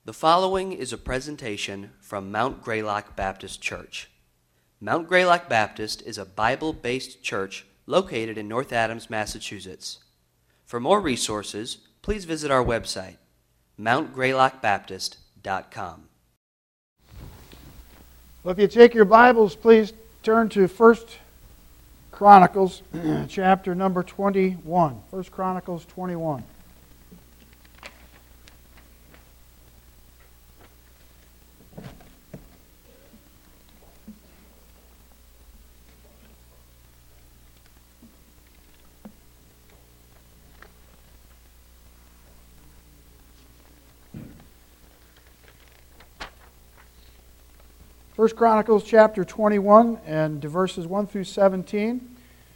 The following is a presentation from Mount Greylock Baptist Church. Mount Greylock Baptist is a Bible-based church located in North Adams, Massachusetts. For more resources, please visit our website, mountgreylockbaptist.com. Well, if you take your Bibles, please turn to 1 Chronicles, chapter number 21. 1 Chronicles 21. First Chronicles chapter 21 and verses 1 through 17.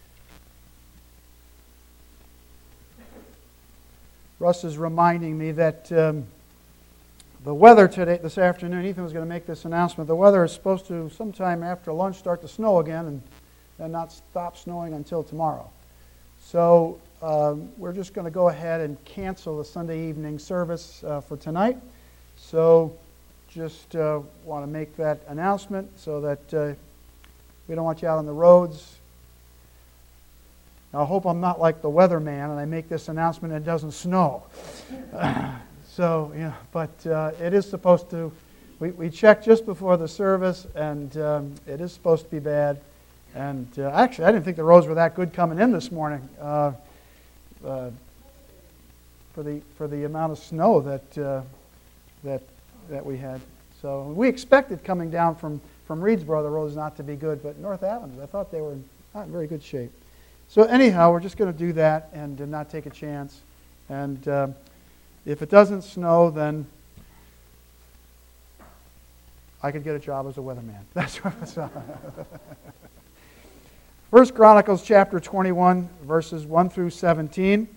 Russ is reminding me that the weather this afternoon, Ethan was going to make this announcement, the weather is supposed to sometime after lunch start to snow again and then not stop snowing until tomorrow. So we're just going to go ahead and cancel the Sunday evening service for tonight. So just want to make that announcement so that we don't want you out on the roads. Now, I hope I'm not like the weatherman and I make this announcement and it doesn't snow. But it is supposed to. We checked just before the service and it is supposed to be bad. And actually, I didn't think the roads were that good coming in this morning for the amount of snow that we had. So we expected coming down from Reedsboro the roads not to be good, but North Adams, I thought they were not in very good shape. So anyhow, we're just going to do that and not take a chance. And if it doesn't snow, then I could get a job as a weatherman. That's what it's on. 1 Chronicles chapter 21, verses 1 through 17.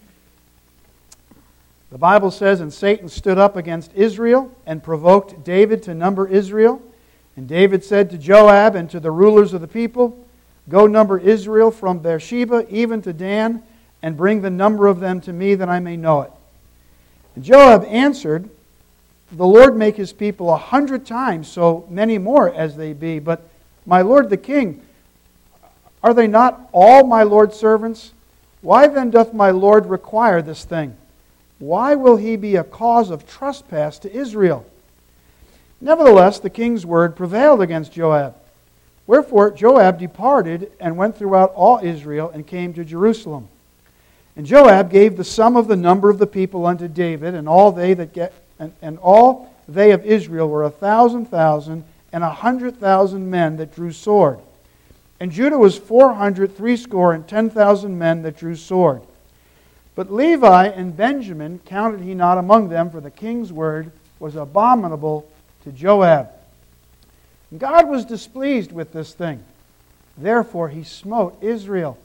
The Bible says, "And Satan stood up against Israel and provoked David to number Israel. And David said to Joab and to the rulers of the people, 'Go number Israel from Beersheba even to Dan, and bring the number of them to me that I may know it.' And Joab answered, 'The Lord make his people 100 times so many more as they be. But my lord the king, are they not all my lord's servants? Why then doth my lord require this thing? Why will he be a cause of trespass to Israel?' Nevertheless, the king's word prevailed against Joab. Wherefore Joab departed and went throughout all Israel and came to Jerusalem. And Joab gave the sum of the number of the people unto David, and all they of Israel were 1,000,000 and 100,000 men that drew sword. And Judah was 410,000 men that drew sword. But Levi and Benjamin counted he not among them, for the king's word was abominable to Joab. And God was displeased with this thing. Therefore he smote Israel.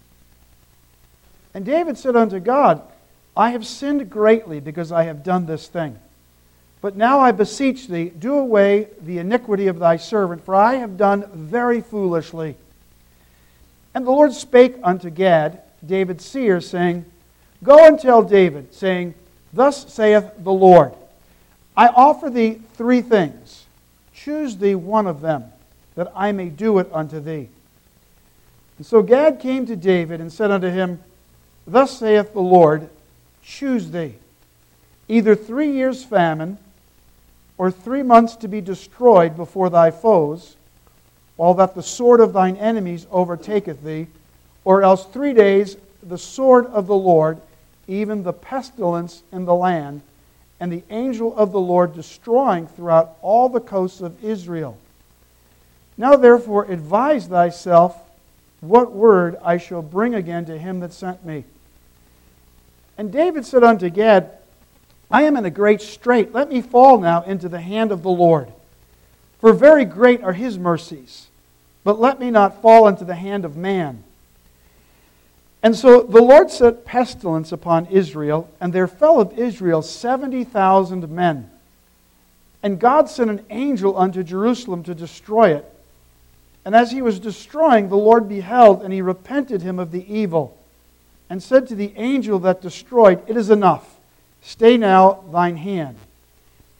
And David said unto God, 'I have sinned greatly because I have done this thing. But now I beseech thee, do away the iniquity of thy servant, for I have done very foolishly.' And the Lord spake unto Gad, David's seer, saying, 'Go and tell David, saying, Thus saith the Lord, I offer thee 3 things. Choose thee one of them, that I may do it unto thee.' And so Gad came to David and said unto him, 'Thus saith the Lord, choose thee, either 3 years' famine, or 3 months to be destroyed before thy foes, while that the sword of thine enemies overtaketh thee, or else 3 days the sword of the Lord, even the pestilence in the land, and the angel of the Lord destroying throughout all the coasts of Israel. Now therefore advise thyself what word I shall bring again to him that sent me.' And David said unto Gad, 'I am in a great strait. Let me fall now into the hand of the Lord. For very great are his mercies. But let me not fall into the hand of man.' And so the Lord set pestilence upon Israel, and there fell of Israel 70,000 men. And God sent an angel unto Jerusalem to destroy it. And as he was destroying, the Lord beheld, and he repented him of the evil, and said to the angel that destroyed, It is enough. Stay now thine hand.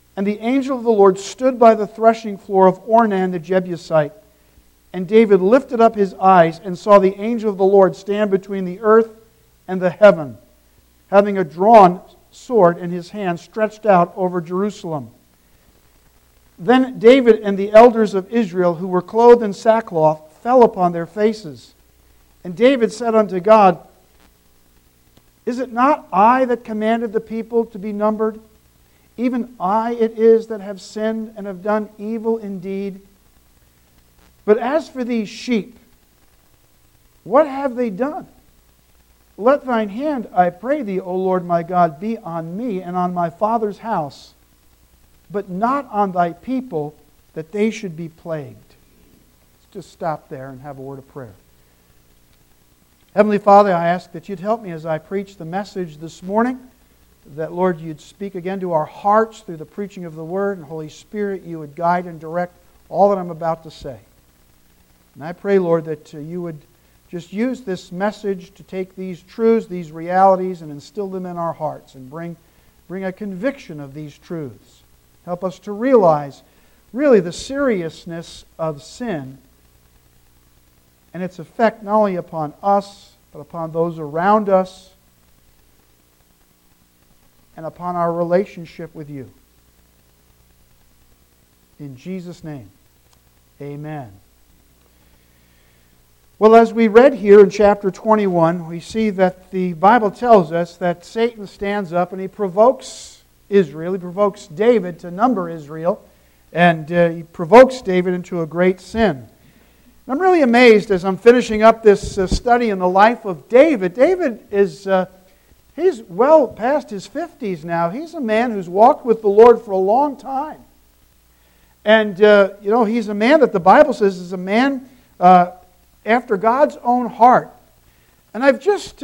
And the angel of the Lord stood by the threshing floor of Ornan the Jebusite. And David lifted up his eyes and saw the angel of the Lord stand between the earth and the heaven, having a drawn sword in his hand stretched out over Jerusalem. Then David and the elders of Israel, who were clothed in sackcloth, fell upon their faces. And David said unto God, Is it not I that commanded the people to be numbered? Even I it is that have sinned and have done evil indeed. But as for these sheep, what have they done? Let thine hand, I pray thee, O Lord my God, be on me and on my father's house, but not on thy people, that they should be plagued. Let's just stop there and have a word of prayer. Heavenly Father, I ask that you'd help me as I preach the message this morning, that, Lord, you'd speak again to our hearts through the preaching of the Word, and Holy Spirit, you would guide and direct all that I'm about to say. And I pray, Lord, that you would just use this message to take these truths, these realities, and instill them in our hearts and bring a conviction of these truths. Help us to realize really the seriousness of sin and its effect not only upon us, but upon those around us and upon our relationship with you. In Jesus' name, amen. Well, as we read here in chapter 21, we see that the Bible tells us that Satan stands up and he provokes Israel. He provokes David to number Israel, and he provokes David into a great sin. And I'm really amazed as I'm finishing up this study in the life of David. David is he's well past his 50s now. He's a man who's walked with the Lord for a long time. And, he's a man that the Bible says is a man after God's own heart. And I've just,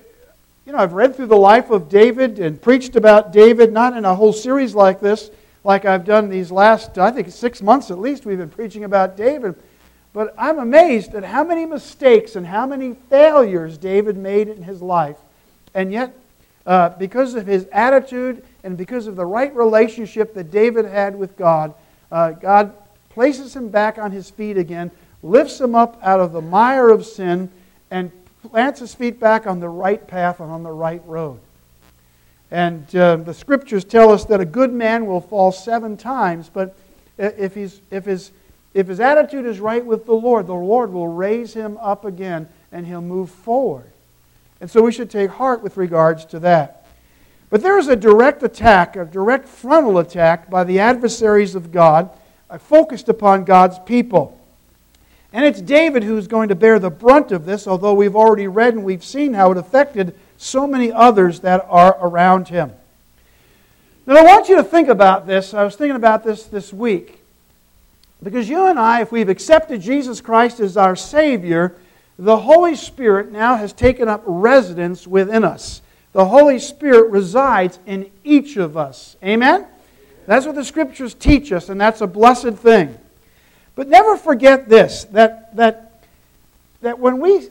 I've read through the life of David and preached about David, not in a whole series like this, like I've done these last, I think 6 months at least, we've been preaching about David. But I'm amazed at how many mistakes and how many failures David made in his life. And yet, because of his attitude and because of the right relationship that David had with God, God places him back on his feet again, lifts him up out of the mire of sin, and plants his feet back on the right path and on the right road. And the Scriptures tell us that a good man will fall 7 times, but if his attitude is right with the Lord will raise him up again and he'll move forward. And so we should take heart with regards to that. But there is a direct attack, a direct frontal attack by the adversaries of God, focused upon God's people. And it's David who's going to bear the brunt of this, although we've already read and we've seen how it affected so many others that are around him. Now I want you to think about this. I was thinking about this week. Because you and I, if we've accepted Jesus Christ as our Savior, the Holy Spirit now has taken up residence within us. The Holy Spirit resides in each of us. Amen? That's what the Scriptures teach us, and that's a blessed thing. But never forget this, that when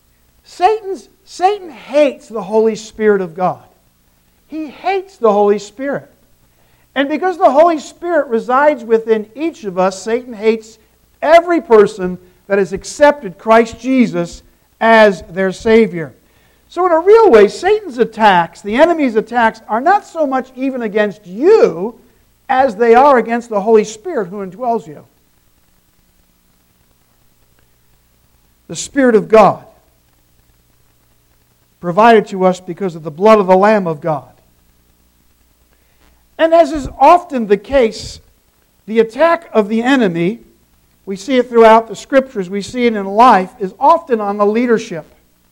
Satan hates the Holy Spirit of God. He hates the Holy Spirit. And because the Holy Spirit resides within each of us, Satan hates every person that has accepted Christ Jesus as their Savior. So in a real way, Satan's attacks, the enemy's attacks, are not so much even against you as they are against the Holy Spirit who indwells you. The Spirit of God, provided to us because of the blood of the Lamb of God. And as is often the case, the attack of the enemy, we see it throughout the Scriptures, we see it in life, is often on the leadership.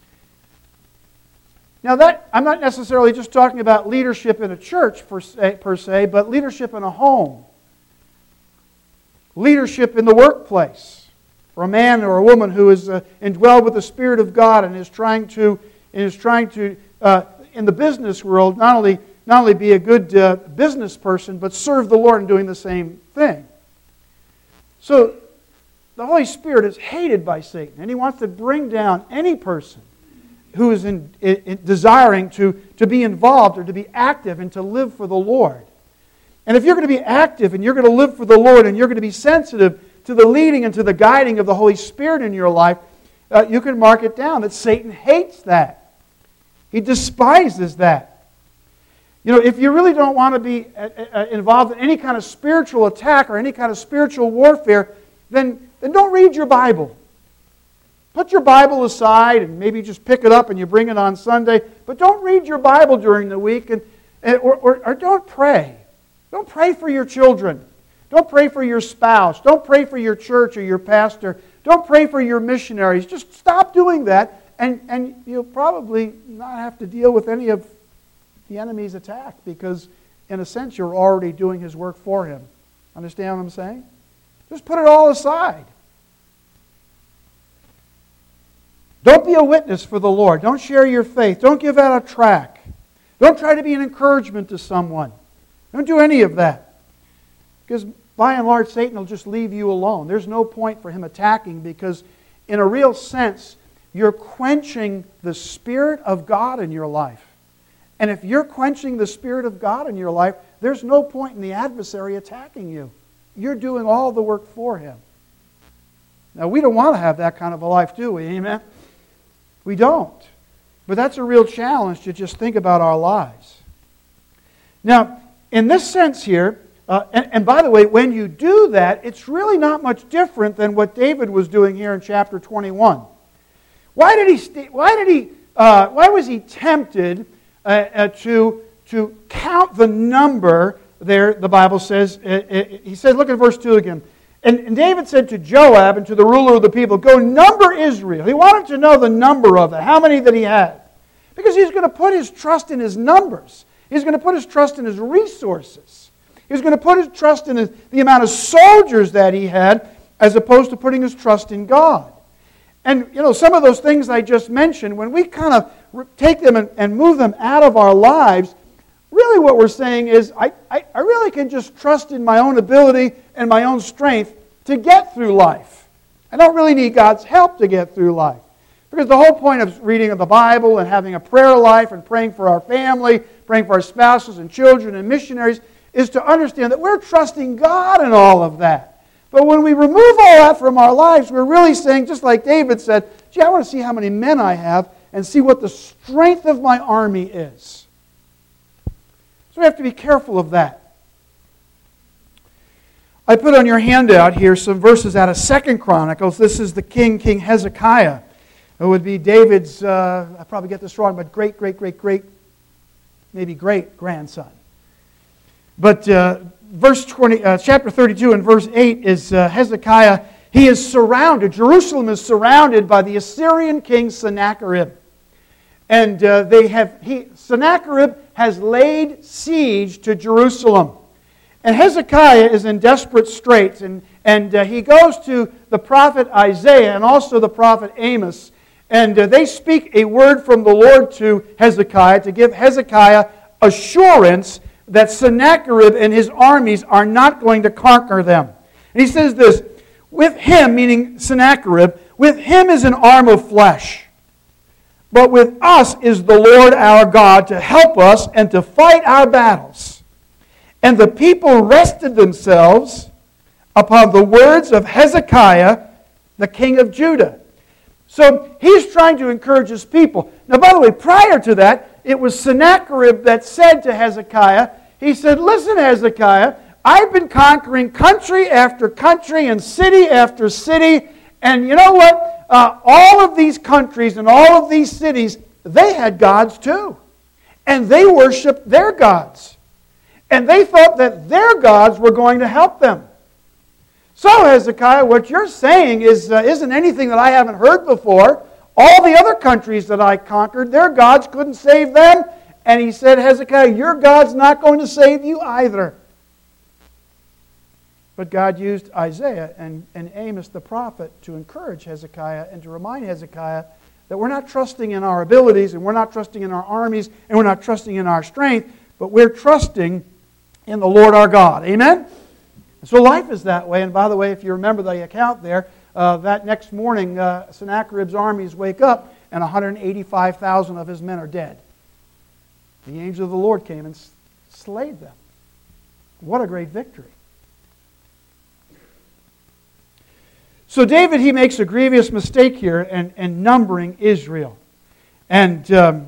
Now that, I'm not necessarily just talking about leadership in a church per se, but leadership in a home. Leadership in the workplace. For a man or a woman who is indwelled with the Spirit of God and is trying to in the business world, not only be a good business person, but serve the Lord in doing the same thing. So, the Holy Spirit is hated by Satan, and he wants to bring down any person who is desiring to be involved or to be active and to live for the Lord. And if you're going to be active and you're going to live for the Lord and you're going to be sensitive to the leading and to the guiding of the Holy Spirit in your life, you can mark it down that Satan hates that. He despises that. You know, if you really don't want to be involved in any kind of spiritual attack or any kind of spiritual warfare, then don't read your Bible. Put your Bible aside and maybe just pick it up and you bring it on Sunday, but don't read your Bible during the week or don't pray. Don't pray for your children. Don't pray for your spouse. Don't pray for your church or your pastor. Don't pray for your missionaries. Just stop doing that, and you'll probably not have to deal with any of the enemy's attack because, in a sense, you're already doing his work for him. Understand what I'm saying? Just put it all aside. Don't be a witness for the Lord. Don't share your faith. Don't give out a tract. Don't try to be an encouragement to someone. Don't do any of that. Because by and large, Satan will just leave you alone. There's no point for him attacking because in a real sense, you're quenching the Spirit of God in your life. And if you're quenching the Spirit of God in your life, there's no point in the adversary attacking you. You're doing all the work for him. Now, we don't want to have that kind of a life, do we? Amen? We don't. But that's a real challenge to just think about our lives. Now, in this sense here, and by the way, when you do that, it's really not much different than what David was doing here in chapter 21. Why was he tempted to count the number there? The Bible says, he said, look at verse 2 again. And David said to Joab and to the ruler of the people, go number Israel. He wanted to know the number of it, how many that he had. Because he's going to put his trust in his numbers. He's going to put his trust in his resources. He's going to put his trust in the amount of soldiers that he had as opposed to putting his trust in God. And, you know, some of those things I just mentioned, when we kind of take them and move them out of our lives, really what we're saying is I really can just trust in my own ability and my own strength to get through life. I don't really need God's help to get through life. Because the whole point of reading of the Bible and having a prayer life and praying for our family, praying for our spouses and children and missionaries is to understand that we're trusting God in all of that. But when we remove all that from our lives, we're really saying, just like David said, gee, I want to see how many men I have and see what the strength of my army is. So we have to be careful of that. I put on your handout here some verses out of 2 Chronicles. This is the King Hezekiah. It would be David's, I probably get this wrong, but maybe great-grandson. But verse 20, chapter 32 and verse 8 is Hezekiah. He is surrounded. Jerusalem is surrounded by the Assyrian king Sennacherib. And Sennacherib has laid siege to Jerusalem. And Hezekiah is in desperate straits. And he goes to the prophet Isaiah and also the prophet Amos. And they speak a word from the Lord to Hezekiah to give Hezekiah assurance that Sennacherib and his armies are not going to conquer them. And he says this, with him, meaning Sennacherib, with him is an arm of flesh. But with us is the Lord our God to help us and to fight our battles. And the people rested themselves upon the words of Hezekiah, the king of Judah. So he's trying to encourage his people. Now, by the way, prior to that, it was Sennacherib that said to Hezekiah, he said, listen, Hezekiah, I've been conquering country after country and city after city. And you know what? All of these countries and all of these cities, they had gods too. And they worshiped their gods. And they thought that their gods were going to help them. So, Hezekiah, what you're saying isn't anything that I haven't heard before. All the other countries that I conquered, their gods couldn't save them. And he said, Hezekiah, your God's not going to save you either. But God used Isaiah and Amos the prophet to encourage Hezekiah and to remind Hezekiah that we're not trusting in our abilities and we're not trusting in our armies and we're not trusting in our strength, but we're trusting in the Lord our God. Amen? So life is that way. And by the way, if you remember the account there, that next morning, Sennacherib's armies wake up and 185,000 of his men are dead. The angel of the Lord came and slayed them. What a great victory. So David, he makes a grievous mistake here in numbering Israel. And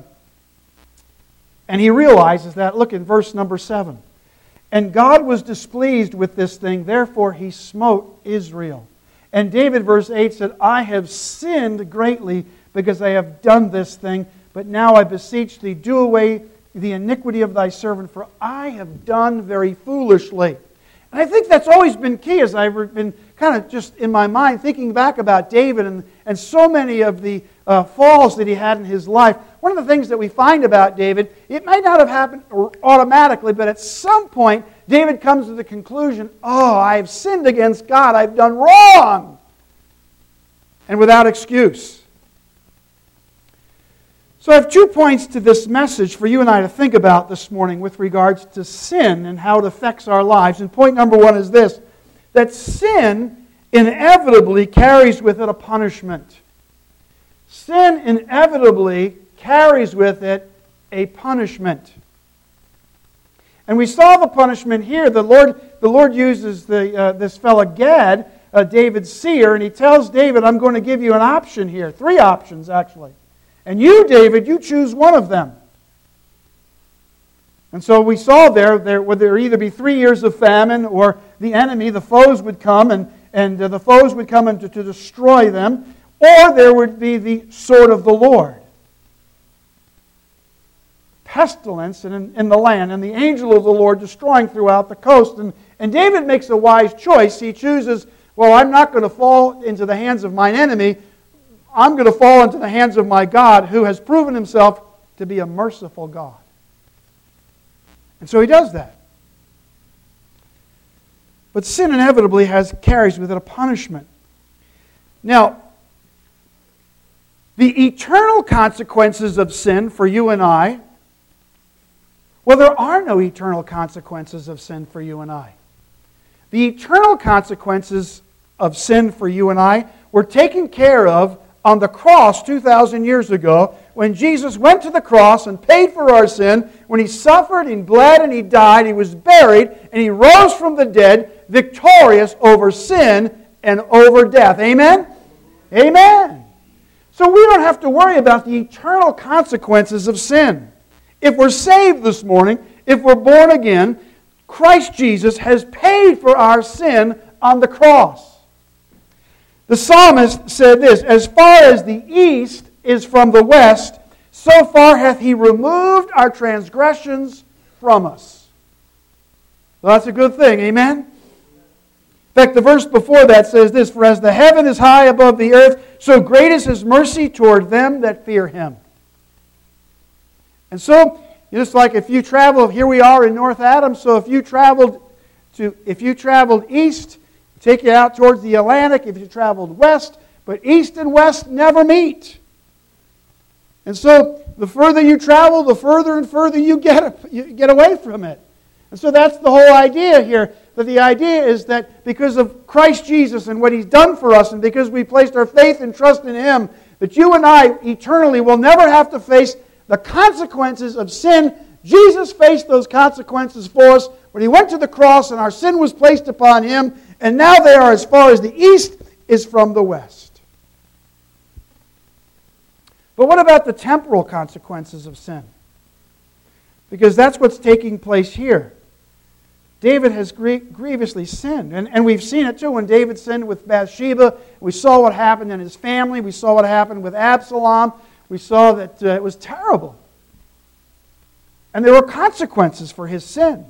he realizes that, look in verse number 7. And God was displeased with this thing, therefore he smote Israel. And David, verse 8, said, I have sinned greatly because I have done this thing, but now I beseech thee, do away the iniquity of thy servant, for I have done very foolishly. And I think that's always been key as I've been kind of just in my mind thinking back about David and so many of the falls that he had in his life. One of the things that we find about David, it might not have happened automatically, but at some point David comes to the conclusion, oh, I have sinned against God, I've done wrong, and without excuse. So I have 2 points to this message for you and I to think about this morning with regards to sin and how it affects our lives. And point number 1 is this, that sin inevitably carries with it a punishment. Sin inevitably carries with it a punishment. And we saw the punishment here. The Lord uses this fellow Gad, David's seer, and he tells David, I'm going to give you an option here. 3 options, actually. And you, David, you choose one of them. And so we saw there would there either be 3 years of famine, or the enemy, the foes would come, and the foes would come to destroy them, or there would be the sword of the Lord. Pestilence in the land, and the angel of the Lord destroying throughout the coast. And David makes a wise choice. He chooses, well, I'm not going to fall into the hands of mine enemy. I'm going to fall into the hands of my God, who has proven himself to be a merciful God. And so he does that. But sin inevitably carries with it a punishment. Now, the eternal consequences of sin for you and I, well, there are no eternal consequences of sin for you and I. The eternal consequences of sin for you and I were taken care of on the cross 2,000 years ago, when Jesus went to the cross and paid for our sin, when he suffered, he bled, and he died, he was buried, and he rose from the dead, victorious over sin and over death. Amen? Amen. So we don't have to worry about the eternal consequences of sin. If we're saved this morning, if we're born again, Christ Jesus has paid for our sin on the cross. The psalmist said this, as far as the east is from the west, so far hath he removed our transgressions from us. Well, that's a good thing, amen? In fact, the verse before that says this, for as the heaven is high above the earth, so great is his mercy toward them that fear him. And so, just like if you travel, here we are in North Adams, so if you traveled east, take you out towards the Atlantic, if you traveled west, but east and west never meet. And so the further you travel, the further and further you get away from it. And so that's the whole idea here. That the idea is that because of Christ Jesus and what he's done for us, and because we placed our faith and trust in him, that you and I eternally will never have to face the consequences of sin. Jesus faced those consequences for us when he went to the cross and our sin was placed upon him. And now they are as far as the east is from the west. But what about the temporal consequences of sin? Because that's what's taking place here. David has grievously sinned. And we've seen it too when David sinned with Bathsheba. We saw what happened in his family. We saw what happened with Absalom. We saw that it was terrible. And there were consequences for his sin.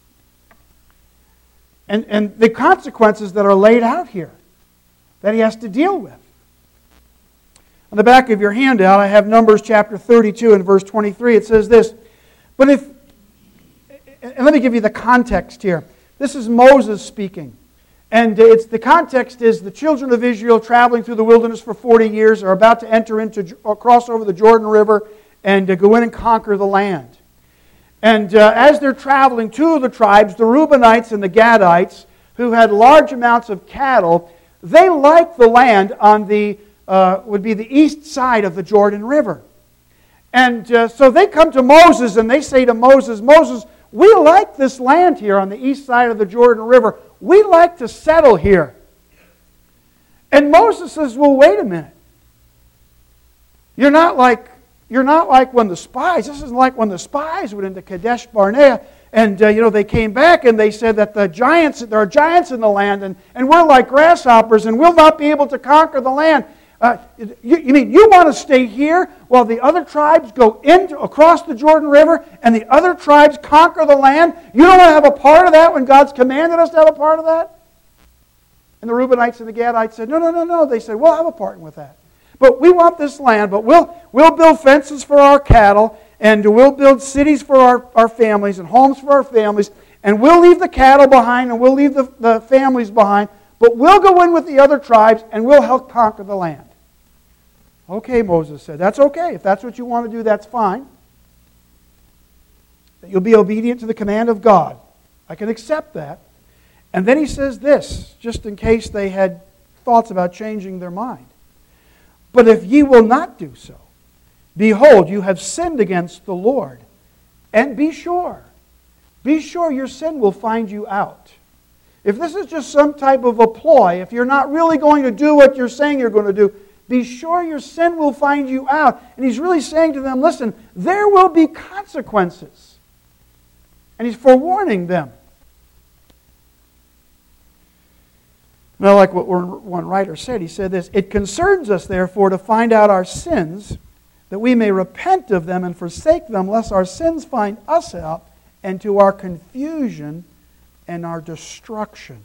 And the consequences that are laid out here that he has to deal with. On the back of your handout, I have Numbers chapter 32 and verse 23. It says this, and let me give you the context here. This is Moses speaking. And the context is the children of Israel traveling through the wilderness for 40 years are about to cross over the Jordan River and go in and conquer the land. And as they're traveling, 2 of the tribes, the Reubenites and the Gadites, who had large amounts of cattle, they liked the land on would be the east side of the Jordan River. And so they come to Moses and they say to Moses, Moses, we like this land here on the east side of the Jordan River. We like to settle here. And Moses says, well, wait a minute. You're not like when the spies, this isn't like when the spies went into Kadesh Barnea and they came back and they said that there are giants in the land and we're like grasshoppers and we'll not be able to conquer the land. You mean you want to stay here while the other tribes go across the Jordan River and the other tribes conquer the land? You don't want to have a part of that when God's commanded us to have a part of that? And the Reubenites and the Gadites said, no. They said, we'll have a part with that. But we want this land, but we'll build fences for our cattle, and we'll build cities for our families and homes for our families, and we'll leave the cattle behind and we'll leave the families behind, but we'll go in with the other tribes and we'll help conquer the land. Okay, Moses said, that's okay. If that's what you want to do, that's fine. That you'll be obedient to the command of God. I can accept that. And then he says this, just in case they had thoughts about changing their mind. But if ye will not do so, behold, you have sinned against the Lord. And be sure your sin will find you out. If this is just some type of a ploy, if you're not really going to do what you're saying you're going to do, be sure your sin will find you out. And he's really saying to them, listen, there will be consequences. And he's forewarning them. Now, like what one writer said, he said this, it concerns us, therefore, to find out our sins, that we may repent of them and forsake them, lest our sins find us out, and to our confusion and our destruction.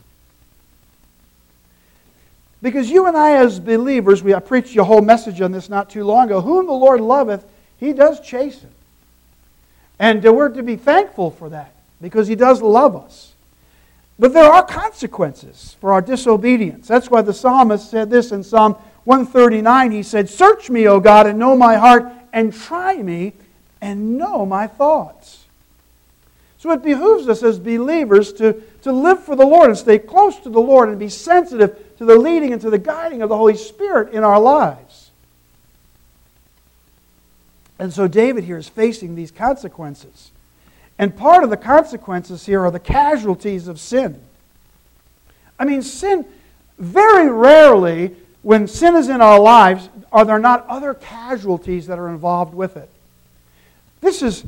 Because you and I as believers, I preached you a whole message on this not too long ago, whom the Lord loveth, He does chasten. And we're to be thankful for that, because He does love us. But there are consequences for our disobedience. That's why the psalmist said this in Psalm 139. He said, search me, O God, and know my heart, and try me, and know my thoughts. So it behooves us as believers to live for the Lord and stay close to the Lord and be sensitive to the leading and to the guiding of the Holy Spirit in our lives. And so David here is facing these consequences. And part of the consequences here are the casualties of sin. I mean, sin, very rarely, when sin is in our lives, are there not other casualties that are involved with it? This is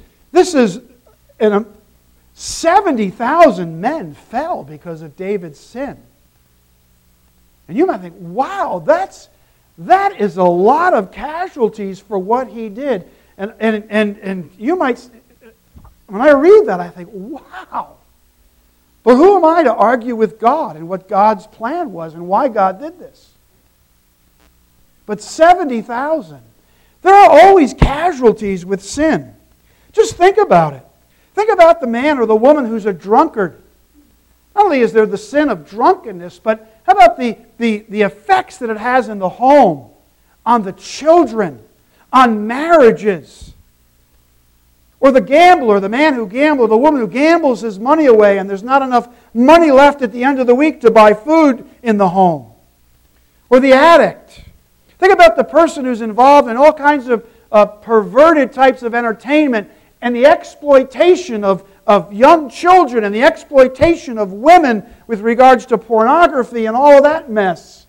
70,000 men fell because of David's sin. And you might think, wow, that is a lot of casualties for what he did. And you might, when I read that, I think, wow. But who am I to argue with God and what God's plan was and why God did this? But 70,000. There are always casualties with sin. Just think about it. Think about the man or the woman who's a drunkard. Not only is there the sin of drunkenness, but how about the effects that it has in the home, on the children, on marriages? Or the gambler, the man who gambles, the woman who gambles his money away and there's not enough money left at the end of the week to buy food in the home. Or the addict. Think about the person who's involved in all kinds of perverted types of entertainment and the exploitation of young children and the exploitation of women with regards to pornography and all of that mess.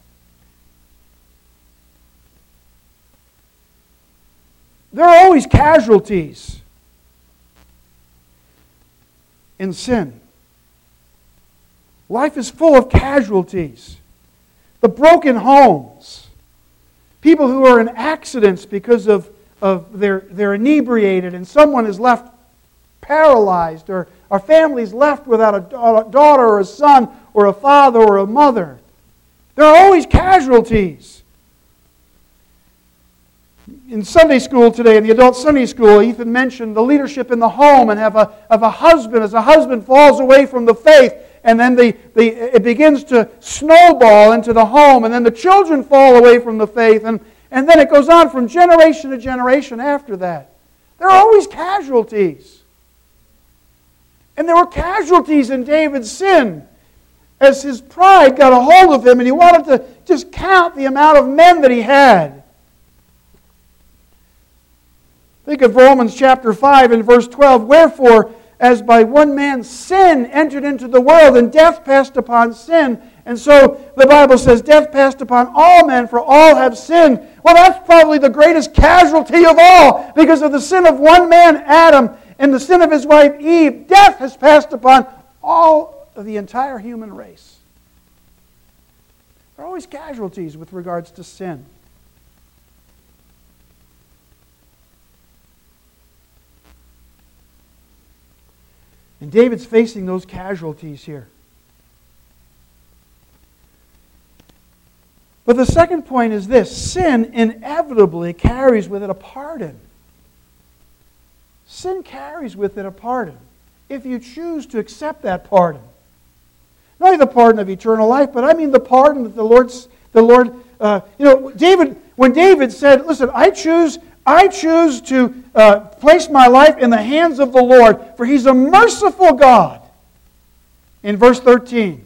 There are always casualties in sin. Life is full of casualties. The broken homes. People who are in accidents because of they're inebriated and someone is left paralyzed, or our family's left without a daughter or a son or a father or a mother. There are always casualties. In Sunday school today, in the adult Sunday school, Ethan mentioned the leadership in the home and of a husband. As a husband falls away from the faith, and then it begins to snowball into the home, and then the children fall away from the faith, and then it goes on from generation to generation after that. There are always casualties. And there were casualties in David's sin as his pride got a hold of him and he wanted to just count the amount of men that he had. Think of Romans chapter 5 and verse 12. Wherefore, as by one man sin entered into the world, and death passed upon sin. And so the Bible says, death passed upon all men, for all have sinned. Well, that's probably the greatest casualty of all, because of the sin of one man, Adam, and the sin of his wife, Eve. Death has passed upon all of the entire human race. There are always casualties with regards to sin. And David's facing those casualties here. But the second point is this: sin inevitably carries with it a pardon. Sin carries with it a pardon if you choose to accept that pardon. Not only the pardon of eternal life, but I mean the pardon that the Lord, when David said, listen, I choose to place my life in the hands of the Lord, for He's a merciful God, in verse 13.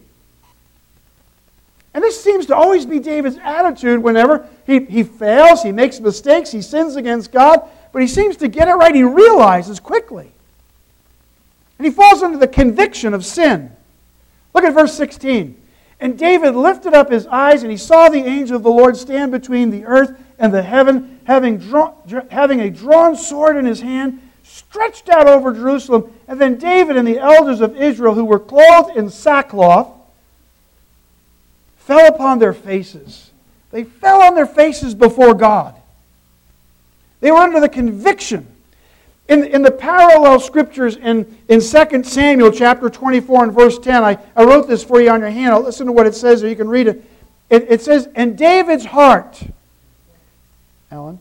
And this seems to always be David's attitude whenever he fails, he makes mistakes, he sins against God, but he seems to get it right. He realizes quickly. And he falls under the conviction of sin. Look at verse 16. And David lifted up his eyes, and he saw the angel of the Lord stand between the earth and the heaven, having a drawn sword in his hand, stretched out over Jerusalem. And then David and the elders of Israel, who were clothed in sackcloth, fell upon their faces. They fell on their faces before God. They were under the conviction. In the parallel scriptures in 2 Samuel chapter 24 and verse 10, I wrote this for you on your hand. I'll listen to what it says, or you can read it. It says, and David's heart, Alan,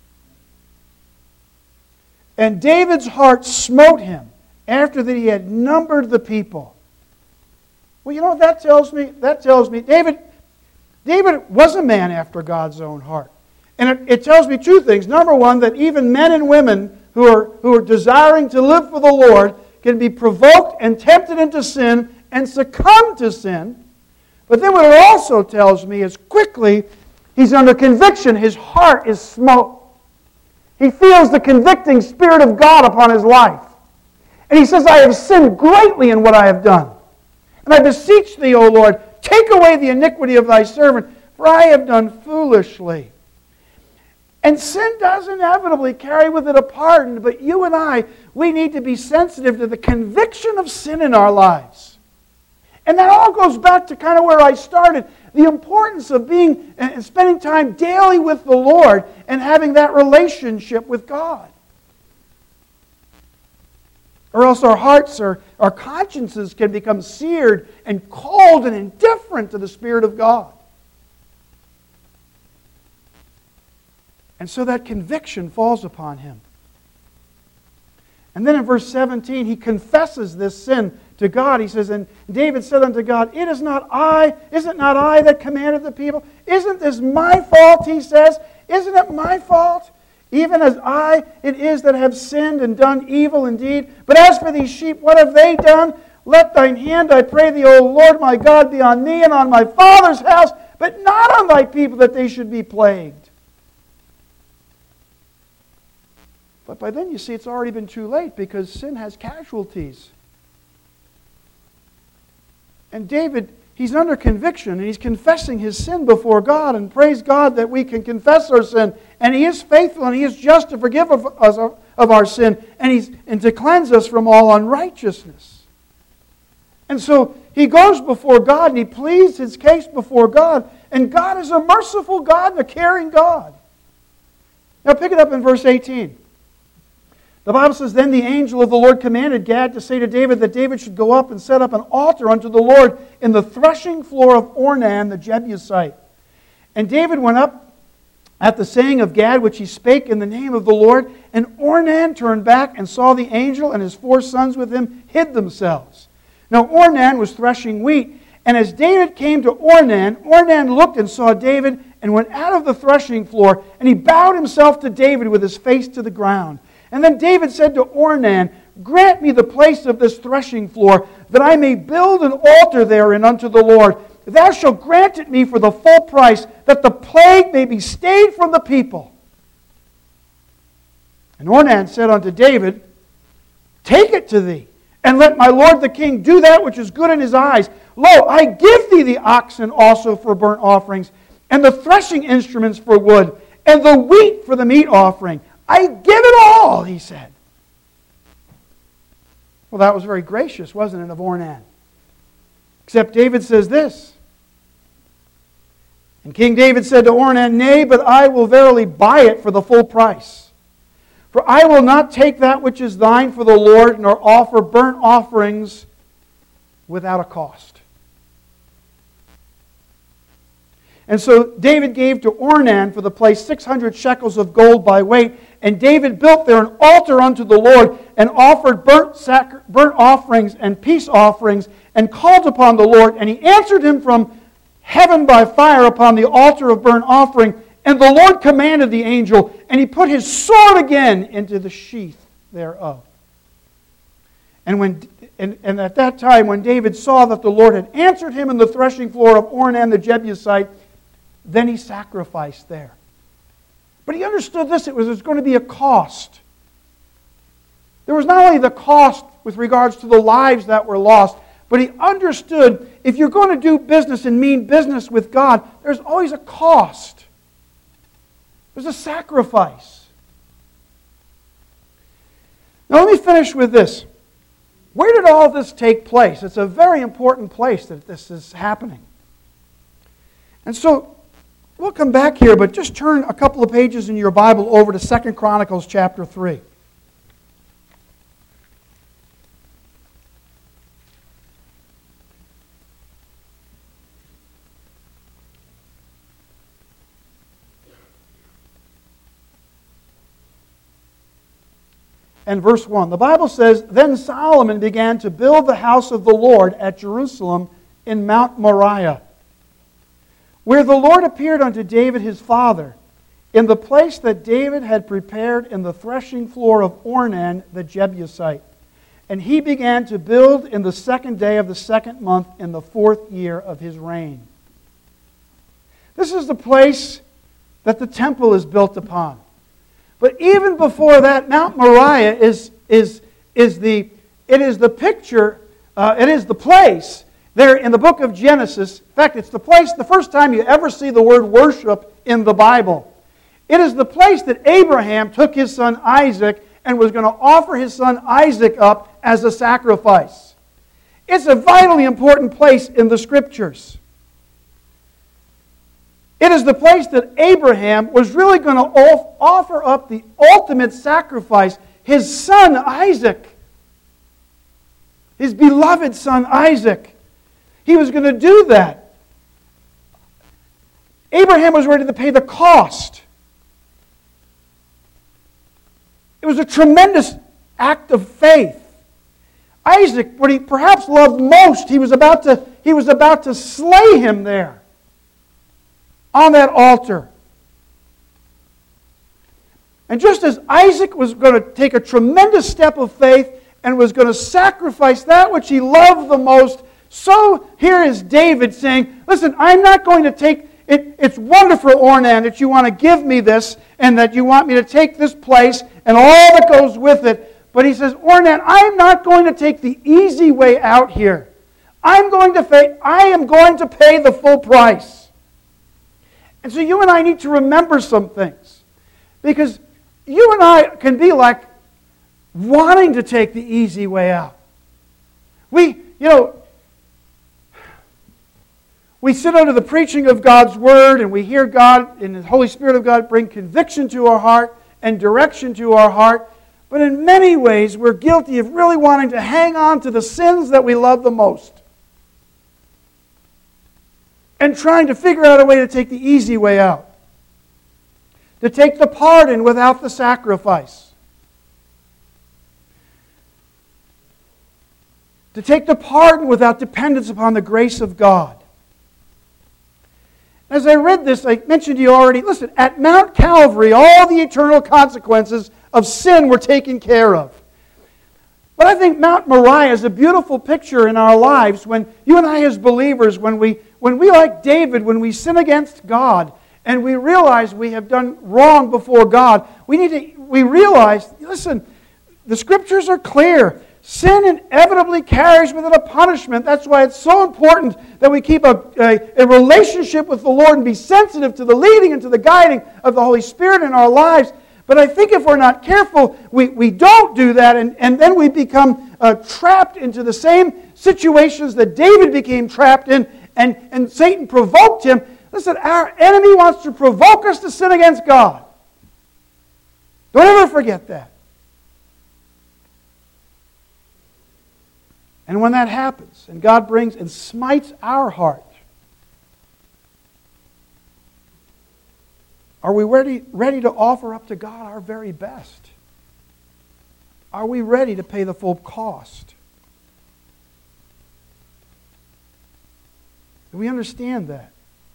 and David's heart smote him after that he had numbered the people. Well, you know what that tells me? That tells me David was a man after God's own heart. And it tells me two things. Number one, that even men and women who are desiring to live for the Lord can be provoked and tempted into sin and succumb to sin. But then what it also tells me is quickly he's under conviction. His heart is smote. He feels the convicting Spirit of God upon his life. And he says, I have sinned greatly in what I have done. And I beseech thee, O Lord, take away the iniquity of thy servant, for I have done foolishly. And sin does inevitably carry with it a pardon, but you and I, we need to be sensitive to the conviction of sin in our lives. And that all goes back to kind of where I started, the importance of being and spending time daily with the Lord and having that relationship with God. Or else our hearts or our consciences can become seared and cold and indifferent to the Spirit of God. And so that conviction falls upon him. And then in verse 17, he confesses this sin to God. He says, and David said unto God, is it not I that commanded the people? Isn't this my fault, he says? Isn't it my fault? Even as it is that have sinned and done evil indeed. But as for these sheep, what have they done? Let thine hand, I pray thee, O Lord my God, be on me and on my father's house, but not on thy people, that they should be plagued. But by then, you see, it's already been too late, because sin has casualties. And David, he's under conviction, and he's confessing his sin before God, and praise God that we can confess our sin. And he is faithful, and he is just to forgive us of our sin, and to cleanse us from all unrighteousness. And so he goes before God, and he pleads his case before God. And God is a merciful God and a caring God. Now pick it up in verse 18. The Bible says, then the angel of the Lord commanded Gad to say to David that David should go up and set up an altar unto the Lord in the threshing floor of Ornan the Jebusite. And David went up at the saying of Gad, which he spake in the name of the Lord. And Ornan turned back and saw the angel, and his 4 sons with him hid themselves. Now Ornan was threshing wheat. And as David came to Ornan, Ornan looked and saw David and went out of the threshing floor. And he bowed himself to David with his face to the ground. And then David said to Ornan, grant me the place of this threshing floor, that I may build an altar therein unto the Lord. Thou shalt grant it me for the full price, that the plague may be stayed from the people. And Ornan said unto David, take it to thee, and let my lord the king do that which is good in his eyes. Lo, I give thee the oxen also for burnt offerings, and the threshing instruments for wood, and the wheat for the meat offering. I give it all, he said. Well, that was very gracious, wasn't it, of Ornan? Except David says this. And King David said to Ornan, Nay, but I will verily buy it for the full price. For I will not take that which is thine for the Lord, nor offer burnt offerings without a cost. And so David gave to Ornan for the place 600 shekels of gold by weight. And David built there an altar unto the Lord, and offered burnt offerings and peace offerings, and called upon the Lord. And he answered him from heaven by fire upon the altar of burnt offering. And the Lord commanded the angel, and he put his sword again into the sheath thereof. And at that time, when David saw that the Lord had answered him in the threshing floor of Ornan the Jebusite, then he sacrificed there. But he understood this, it was going to be a cost. There was not only the cost with regards to the lives that were lost, but he understood if you're going to do business and mean business with God, there's always a cost. There's a sacrifice. Now let me finish with this. Where did all this take place? It's a very important place that this is happening. And so we'll come back here, but just turn a couple of pages in your Bible over to 2 Chronicles chapter 3. And verse 1, the Bible says, Then Solomon began to build the house of the Lord at Jerusalem in Mount Moriah, where the Lord appeared unto David his father, in the place that David had prepared in the threshing floor of Ornan the Jebusite. And he began to build in the 2nd day of the 2nd month in the 4th year of his reign. This is the place that the temple is built upon. But even before that, Mount Moriah is the picture, it is the place there in the book of Genesis. In fact, it's the place, the first time you ever see the word worship in the Bible. It is the place that Abraham took his son Isaac and was going to offer his son Isaac up as a sacrifice. It's a vitally important place in the Scriptures. It is the place that Abraham was really going to offer up the ultimate sacrifice, his son Isaac. His beloved son Isaac. He was going to do that. Abraham was ready to pay the cost. It was a tremendous act of faith. Isaac, what he perhaps loved most, he was about to slay him there on that altar. And just as Isaac was going to take a tremendous step of faith and was going to sacrifice that which he loved the most, so here is David saying, listen, I'm not going to take it. It's wonderful, Ornan, that you want to give me this and that you want me to take this place and all that goes with it. But he says, Ornan, I'm not going to take the easy way out here. I am going to pay the full price. And so you and I need to remember some things. Because you and I can be like wanting to take the easy way out. We sit under the preaching of God's Word and we hear God and the Holy Spirit of God bring conviction to our heart and direction to our heart. But in many ways, we're guilty of really wanting to hang on to the sins that we love the most. And trying to figure out a way to take the easy way out. To take the pardon without the sacrifice. To take the pardon without dependence upon the grace of God. As I read this, I mentioned to you already, listen, at Mount Calvary, all the eternal consequences of sin were taken care of. But I think Mount Moriah is a beautiful picture in our lives when you and I as believers, when we like David, when we sin against God and we realize we have done wrong before God, we realize, listen, the Scriptures are clear. sin inevitably carries with it a punishment. That's why it's so important that we keep a relationship with the Lord and be sensitive to the leading and to the guiding of the Holy Spirit in our lives. But I think if we're not careful, we don't do that, and then we become trapped into the same situations that David became trapped in, and Satan provoked him. Listen, our enemy wants to provoke us to sin against God. Don't ever forget that. And when that happens, and God brings and smites our heart, are we ready to offer up to God our very best? Are we ready to pay the full cost? Do we understand that?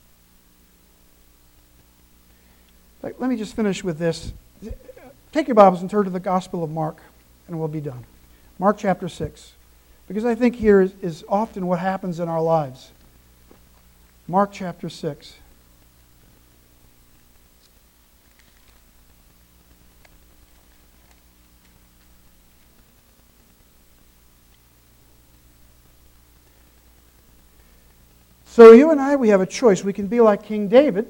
Let me just finish with this. Take your Bibles and turn to the Gospel of Mark, and we'll be done. Mark chapter 6. Because I think here is often what happens in our lives. Mark chapter 6. So you and I, we have a choice. We can be like King David,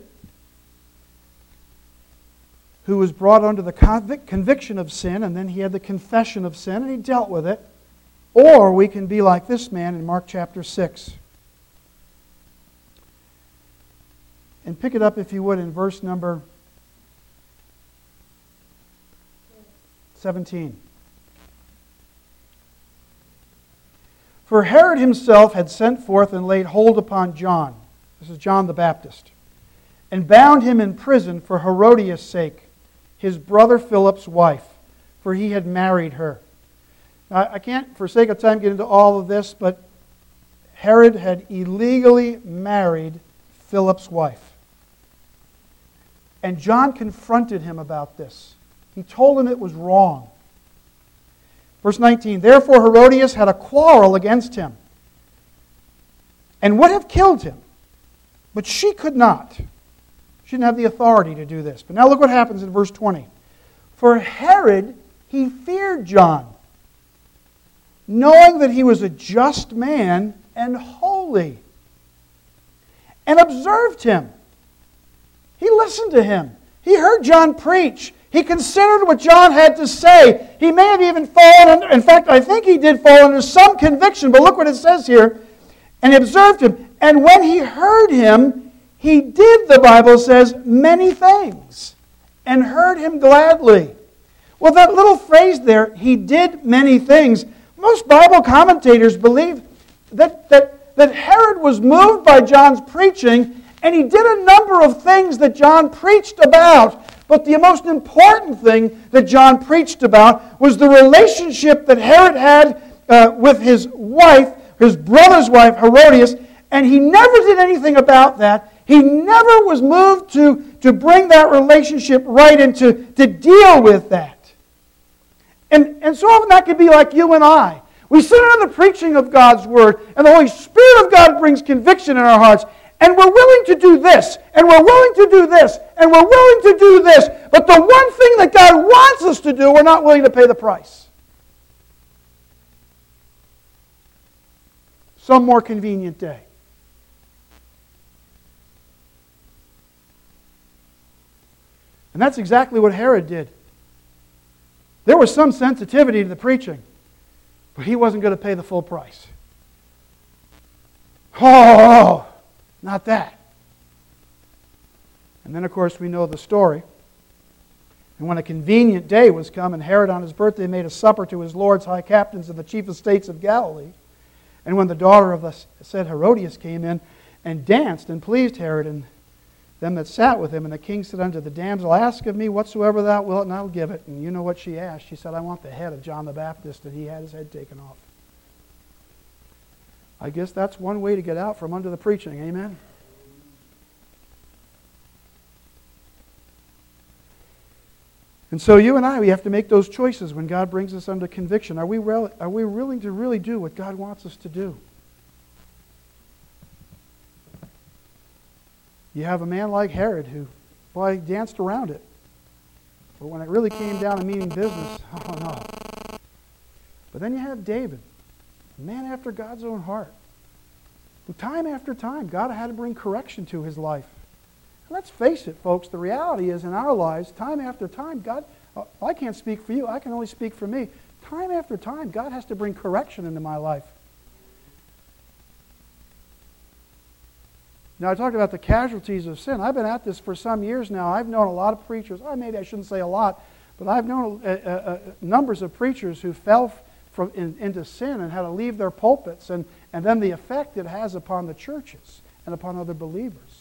who was brought under the conviction of sin, and then he had the confession of sin, and he dealt with it. Or we can be like this man in Mark chapter 6. And pick it up, if you would, in verse number 17. For Herod himself had sent forth and laid hold upon John, this is John the Baptist, and bound him in prison for Herodias' sake, his brother Philip's wife, for he had married her. Now, I can't, for sake of time, get into all of this, but Herod had illegally married Philip's wife. And John confronted him about this. He told him it was wrong. Verse 19, therefore Herodias had a quarrel against him and would have killed him, but she could not. She didn't have the authority to do this. But now look what happens in verse 20. For Herod, he feared John, knowing that he was a just man and holy, and observed him. He listened to him. He heard John preach. He considered what John had to say. He may have even fallen under, in fact, I think he did fall under some conviction, but look what it says here. And he observed him. And when he heard him, he did, the Bible says, many things, and heard him gladly. Well, that little phrase there, he did many things, most Bible commentators believe that Herod was moved by John's preaching, and he did a number of things that John preached about. But the most important thing that John preached about was the relationship that Herod had with his wife, his brother's wife, Herodias, and he never did anything about that. He never was moved to bring that relationship right and to deal with that. And so often that could be like you and I. We sit under the preaching of God's Word, and the Holy Spirit of God brings conviction in our hearts. And we're willing to do this, and we're willing to do this, and we're willing to do this. But the one thing that God wants us to do, we're not willing to pay the price. Some more convenient day. And that's exactly what Herod did. There was some sensitivity to the preaching, but he wasn't going to pay the full price. Oh, not that. And then, of course, we know the story. And when a convenient day was come, and Herod on his birthday made a supper to his lords, high captains, and the chief estates of Galilee, and when the daughter of the said Herodias came in and danced and pleased Herod and them that sat with him, and the king said unto the damsel, ask of me whatsoever thou wilt, and I'll give it. And you know what she asked. She said, I want the head of John the Baptist, and he had his head taken off. I guess that's one way to get out from under the preaching. Amen? And so you and I, we have to make those choices when God brings us under conviction. Are we willing to really do what God wants us to do? You have a man like Herod who, boy, danced around it. But when it really came down to meaning business, oh no. But then you have David, a man after God's own heart, who time after time God had to bring correction to his life. And let's face it, folks, the reality is in our lives, time after time, God, I can't speak for you, I can only speak for me. Time after time, God has to bring correction into my life. Now, I talked about the casualties of sin. I've been at this for some years now. I've known a lot of preachers. Maybe I shouldn't say a lot, but I've known numbers of preachers who fell into sin and had to leave their pulpits, and then the effect it has upon the churches and upon other believers.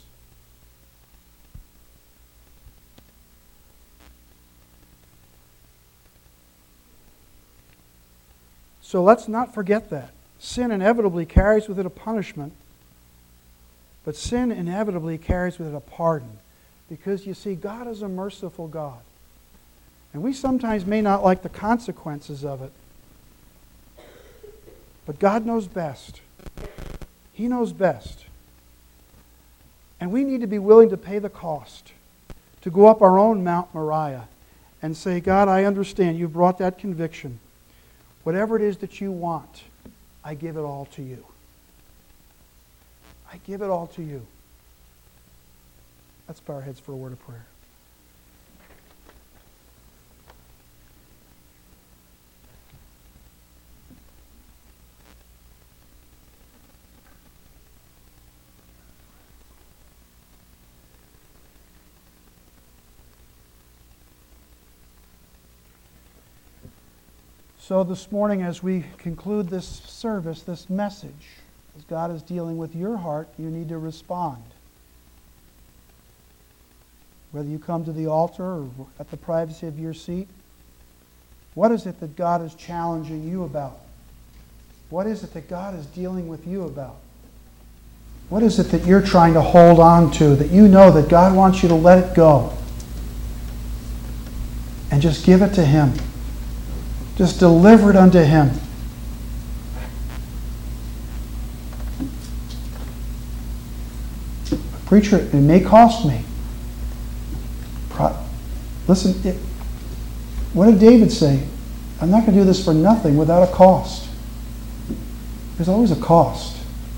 So let's not forget that. Sin inevitably carries with it a punishment, but sin inevitably carries with it a pardon. Because you see, God is a merciful God. And we sometimes may not like the consequences of it. But God knows best. He knows best. And we need to be willing to pay the cost, to go up our own Mount Moriah and say, God, I understand you brought that conviction. Whatever it is that you want, I give it all to you. I give it all to you. Let's bow our heads for a word of prayer. So this morning, as we conclude this service, this message, as God is dealing with your heart, you need to respond. Whether you come to the altar or at the privacy of your seat, what is it that God is challenging you about? What is it that God is dealing with you about? What is it that you're trying to hold on to that you know that God wants you to let it go? And just give it to Him. Just deliver it unto Him. Preacher, it may cost me. Listen, what did David say? I'm not going to do this for nothing without a cost. There's always a cost.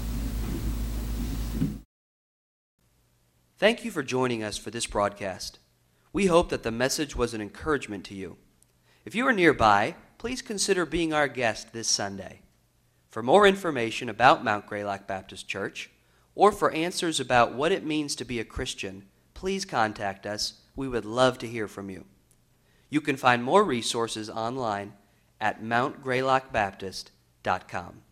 Thank you for joining us for this broadcast. We hope that the message was an encouragement to you. If you are nearby, please consider being our guest this Sunday. For more information about Mount Greylock Baptist Church, or for answers about what it means to be a Christian, please contact us. We would love to hear from you. You can find more resources online at mountgreylockbaptist.com.